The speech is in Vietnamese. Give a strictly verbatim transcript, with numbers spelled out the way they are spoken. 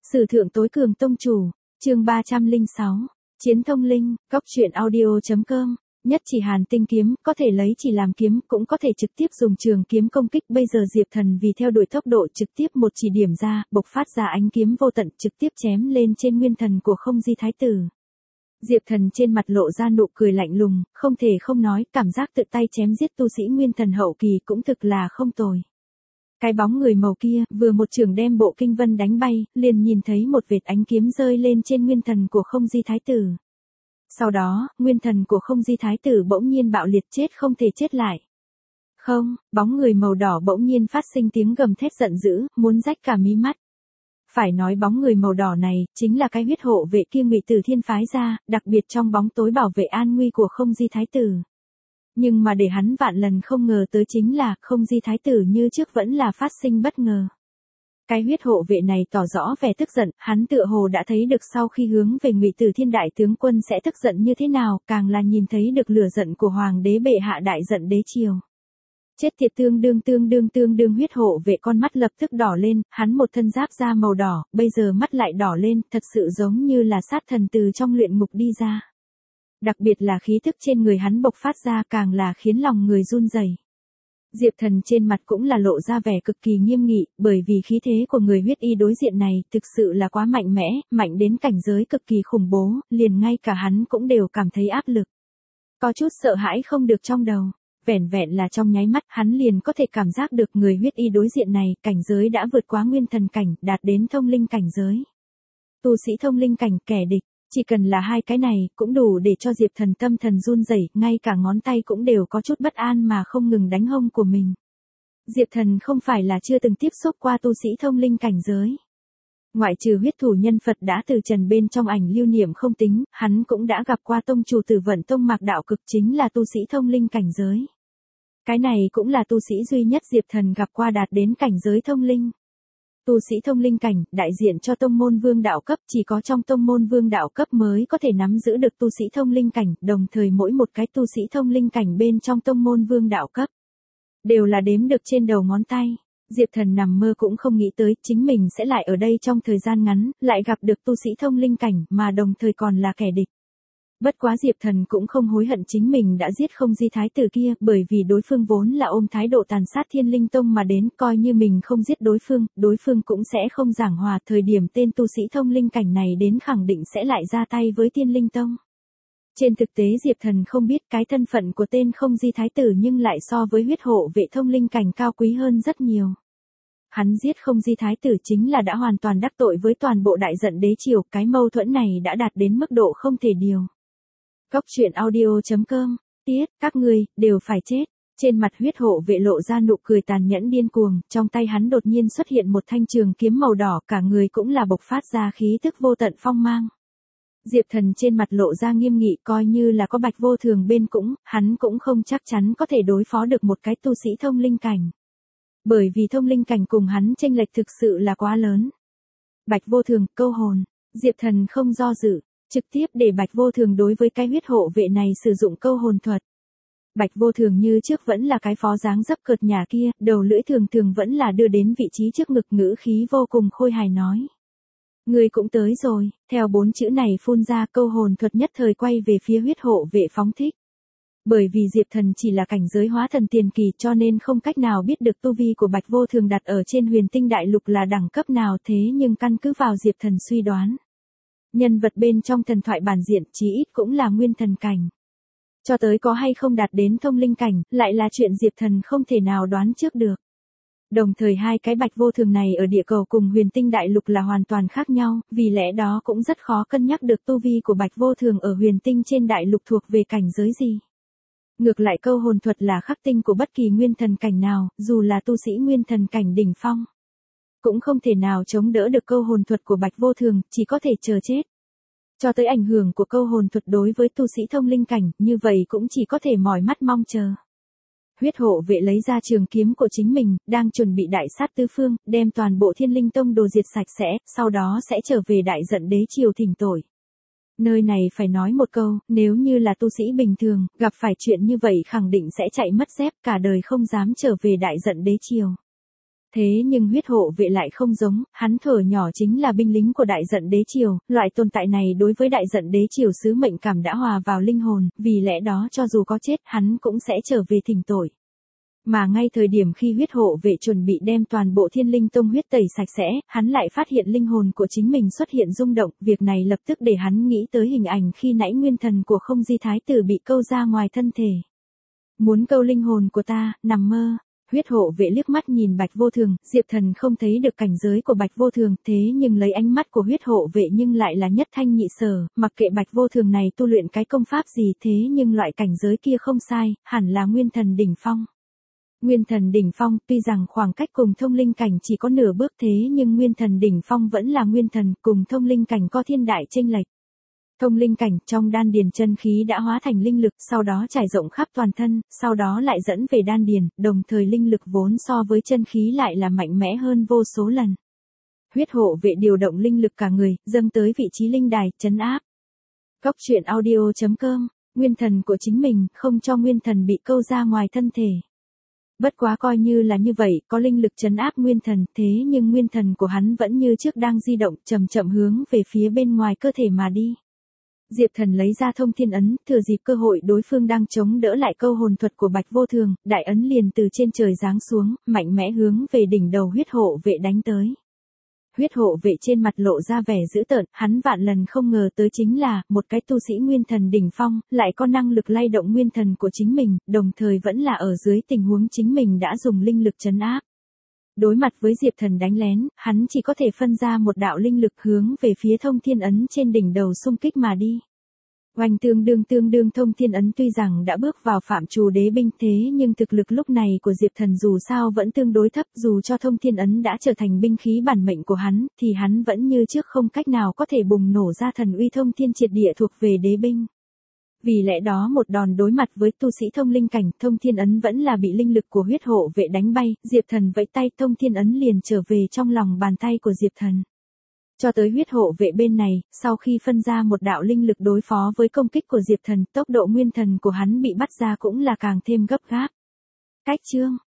Sử thượng tối cường tông chủ, chương ba trăm lẻ sáu, Chiến thông linh, góc truyện audio.com, nhất chỉ hàn tinh kiếm, có thể lấy chỉ làm kiếm, cũng có thể trực tiếp dùng trường kiếm công kích. Bây giờ Diệp Thần vì theo đuổi tốc độ trực tiếp một chỉ điểm ra, bộc phát ra ánh kiếm vô tận trực tiếp chém lên trên nguyên thần của Không Di Thái Tử. Diệp Thần trên mặt lộ ra nụ cười lạnh lùng, không thể không nói, cảm giác tự tay chém giết tu sĩ nguyên thần hậu kỳ cũng thực là không tồi. Cái bóng người màu kia, vừa một trường đem bộ kinh vân đánh bay, liền nhìn thấy một vệt ánh kiếm rơi lên trên nguyên thần của Không Di Thái Tử. Sau đó, nguyên thần của Không Di Thái Tử bỗng nhiên bạo liệt chết không thể chết lại. Không, bóng người màu đỏ bỗng nhiên phát sinh tiếng gầm thét giận dữ, muốn rách cả mí mắt. Phải nói bóng người màu đỏ này, chính là cái huyết hộ vệ kia Ngụy Tử Thiên phái ra, đặc biệt trong bóng tối bảo vệ an nguy của Không Di Thái Tử. Nhưng mà để hắn vạn lần không ngờ tới chính là, Không Di Thái Tử như trước vẫn là phát sinh bất ngờ. Cái huyết hộ vệ này tỏ rõ vẻ tức giận, hắn tựa hồ đã thấy được sau khi hướng về Ngụy Tử Thiên đại tướng quân sẽ tức giận như thế nào, càng là nhìn thấy được lửa giận của hoàng đế bệ hạ đại giận đế triều. Chết tiệt, tương đương tương đương tương đương huyết hộ vệ con mắt lập tức đỏ lên, hắn một thân giáp da màu đỏ, bây giờ mắt lại đỏ lên, thật sự giống như là sát thần từ trong luyện ngục đi ra. Đặc biệt là khí thức trên người hắn bộc phát ra càng là khiến lòng người run rẩy. Diệp Thần trên mặt cũng là lộ ra vẻ cực kỳ nghiêm nghị, bởi vì khí thế của người huyết y đối diện này thực sự là quá mạnh mẽ, mạnh đến cảnh giới cực kỳ khủng bố, liền ngay cả hắn cũng đều cảm thấy áp lực. Có chút sợ hãi không được trong đầu, vẻn vẹn là trong nháy mắt hắn liền có thể cảm giác được người huyết y đối diện này, cảnh giới đã vượt quá nguyên thần cảnh, đạt đến thông linh cảnh giới. Tu sĩ thông linh cảnh, kẻ địch. Chỉ cần là hai cái này, cũng đủ để cho Diệp Thần tâm thần run rẩy, ngay cả ngón tay cũng đều có chút bất an mà không ngừng đánh hông của mình. Diệp Thần không phải là chưa từng tiếp xúc qua tu sĩ thông linh cảnh giới. Ngoại trừ huyết thủ nhân Phật đã từ trần bên trong ảnh lưu niệm không tính, hắn cũng đã gặp qua tông chủ Tử Vận Tông Mạc Đạo Cực chính là tu sĩ thông linh cảnh giới. Cái này cũng là tu sĩ duy nhất Diệp Thần gặp qua đạt đến cảnh giới thông linh. Tu sĩ thông linh cảnh, đại diện cho tông môn vương đạo cấp, chỉ có trong tông môn vương đạo cấp mới có thể nắm giữ được tu sĩ thông linh cảnh, đồng thời mỗi một cái tu sĩ thông linh cảnh bên trong tông môn vương đạo cấp, đều là đếm được trên đầu ngón tay. Diệp Thần nằm mơ cũng không nghĩ tới, chính mình sẽ lại ở đây trong thời gian ngắn, lại gặp được tu sĩ thông linh cảnh, mà đồng thời còn là kẻ địch. Bất quá Diệp Thần cũng không hối hận chính mình đã giết Không Di Thái Tử kia, bởi vì đối phương vốn là ôm thái độ tàn sát Thiên Linh Tông mà đến, coi như mình không giết đối phương, đối phương cũng sẽ không giảng hòa, thời điểm tên tu sĩ thông linh cảnh này đến khẳng định sẽ lại ra tay với Thiên Linh Tông. Trên thực tế Diệp Thần không biết cái thân phận của tên Không Di Thái Tử nhưng lại so với huyết hộ vệ thông linh cảnh cao quý hơn rất nhiều. Hắn giết Không Di Thái Tử chính là đã hoàn toàn đắc tội với toàn bộ đại giận đế triều, cái mâu thuẫn này đã đạt đến mức độ không thể điều. Góc truyện audio.com, tiết, các ngươi, đều phải chết. Trên mặt huyết hộ vệ lộ ra nụ cười tàn nhẫn điên cuồng, trong tay hắn đột nhiên xuất hiện một thanh trường kiếm màu đỏ, cả người cũng là bộc phát ra khí tức vô tận phong mang. Diệp Thần trên mặt lộ ra nghiêm nghị, coi như là có Bạch Vô Thường bên cũng, hắn cũng không chắc chắn có thể đối phó được một cái tu sĩ thông linh cảnh. Bởi vì thông linh cảnh cùng hắn chênh lệch thực sự là quá lớn. Bạch Vô Thường, câu hồn, Diệp Thần không do dự, trực tiếp để Bạch Vô Thường đối với cái huyết hộ vệ này sử dụng câu hồn thuật. Bạch Vô Thường như trước vẫn là cái phó dáng dấp cợt nhả kia, đầu lưỡi thường thường vẫn là đưa đến vị trí trước ngực, ngữ khí vô cùng khôi hài nói. Người cũng tới rồi, theo bốn chữ này phun ra, câu hồn thuật nhất thời quay về phía huyết hộ vệ phóng thích. Bởi vì Diệp Thần chỉ là cảnh giới hóa thần tiền kỳ cho nên không cách nào biết được tu vi của Bạch Vô Thường đặt ở trên huyền tinh đại lục là đẳng cấp nào, thế nhưng căn cứ vào Diệp Thần suy đoán. Nhân vật bên trong thần thoại bản diện chí ít cũng là nguyên thần cảnh. Cho tới có hay không đạt đến thông linh cảnh, lại là chuyện Diệp Thần không thể nào đoán trước được. Đồng thời hai cái Bạch Vô Thường này ở địa cầu cùng huyền tinh đại lục là hoàn toàn khác nhau, vì lẽ đó cũng rất khó cân nhắc được tu vi của Bạch Vô Thường ở huyền tinh trên đại lục thuộc về cảnh giới gì. Ngược lại câu hồn thuật là khắc tinh của bất kỳ nguyên thần cảnh nào, dù là tu sĩ nguyên thần cảnh đỉnh phong. Cũng không thể nào chống đỡ được câu hồn thuật của Bạch Vô Thường, chỉ có thể chờ chết. Cho tới ảnh hưởng của câu hồn thuật đối với tu sĩ thông linh cảnh, như vậy cũng chỉ có thể mỏi mắt mong chờ. Huyết hộ vệ lấy ra trường kiếm của chính mình, đang chuẩn bị đại sát tứ phương, đem toàn bộ Thiên Linh Tông đồ diệt sạch sẽ, sau đó sẽ trở về đại giận đế triều thỉnh tội. Nơi này phải nói một câu, nếu như là tu sĩ bình thường, gặp phải chuyện như vậy khẳng định sẽ chạy mất dép, cả đời không dám trở về đại giận đế triều. Thế nhưng huyết hộ vệ lại không giống, hắn thở nhỏ chính là binh lính của đại giận đế triều, loại tồn tại này đối với đại giận đế triều sứ mệnh cảm đã hòa vào linh hồn, vì lẽ đó cho dù có chết hắn cũng sẽ trở về thỉnh tội. Mà ngay thời điểm khi huyết hộ vệ chuẩn bị đem toàn bộ thiên linh tông huyết tẩy sạch sẽ, hắn lại phát hiện linh hồn của chính mình xuất hiện rung động, việc này lập tức để hắn nghĩ tới hình ảnh khi nãy nguyên thần của không di thái tử bị câu ra ngoài thân thể. Muốn câu linh hồn của ta, nằm mơ. Huyết hộ vệ liếc mắt nhìn Bạch Vô Thường, Diệp Thần không thấy được cảnh giới của Bạch Vô Thường, thế nhưng lấy ánh mắt của huyết hộ vệ nhưng lại là nhất thanh nhị sở, mặc kệ Bạch Vô Thường này tu luyện cái công pháp gì thế nhưng loại cảnh giới kia không sai, hẳn là nguyên thần đỉnh phong. Nguyên thần đỉnh phong, tuy rằng khoảng cách cùng thông linh cảnh chỉ có nửa bước thế nhưng nguyên thần đỉnh phong vẫn là nguyên thần, cùng thông linh cảnh có thiên đại chênh lệch. Thông linh cảnh trong đan điền chân khí đã hóa thành linh lực, sau đó trải rộng khắp toàn thân, sau đó lại dẫn về đan điền, đồng thời linh lực vốn so với chân khí lại là mạnh mẽ hơn vô số lần. Huyết hộ vệ điều động linh lực cả người, dâng tới vị trí linh đài, trấn áp. Cốc truyện audio chấm com, nguyên thần của chính mình, không cho nguyên thần bị câu ra ngoài thân thể. Bất quá coi như là như vậy, có linh lực trấn áp nguyên thần, thế nhưng nguyên thần của hắn vẫn như trước đang di động, chậm chậm hướng về phía bên ngoài cơ thể mà đi. Diệp Thần lấy ra thông thiên ấn, thừa dịp cơ hội đối phương đang chống đỡ lại câu hồn thuật của Bạch Vô Thường, đại ấn liền từ trên trời giáng xuống, mạnh mẽ hướng về đỉnh đầu huyết hộ vệ đánh tới. Huyết hộ vệ trên mặt lộ ra vẻ dữ tợn, hắn vạn lần không ngờ tới chính là, một cái tu sĩ nguyên thần đỉnh phong, lại có năng lực lay động nguyên thần của chính mình, đồng thời vẫn là ở dưới tình huống chính mình đã dùng linh lực trấn áp. Đối mặt với Diệp Thần đánh lén, hắn chỉ có thể phân ra một đạo linh lực hướng về phía thông thiên ấn trên đỉnh đầu xung kích mà đi. Oanh tương đương tương đương thông thiên ấn tuy rằng đã bước vào phạm trù đế binh thế nhưng thực lực lúc này của Diệp Thần dù sao vẫn tương đối thấp, dù cho thông thiên ấn đã trở thành binh khí bản mệnh của hắn, thì hắn vẫn như trước không cách nào có thể bùng nổ ra thần uy thông thiên triệt địa thuộc về đế binh. Vì lẽ đó một đòn đối mặt với tu sĩ thông linh cảnh, thông thiên ấn vẫn là bị linh lực của huyết hộ vệ đánh bay, Diệp Thần vẫy tay, thông thiên ấn liền trở về trong lòng bàn tay của Diệp Thần. Cho tới huyết hộ vệ bên này, sau khi phân ra một đạo linh lực đối phó với công kích của Diệp Thần, tốc độ nguyên thần của hắn bị bắt ra cũng là càng thêm gấp gáp. Cách chương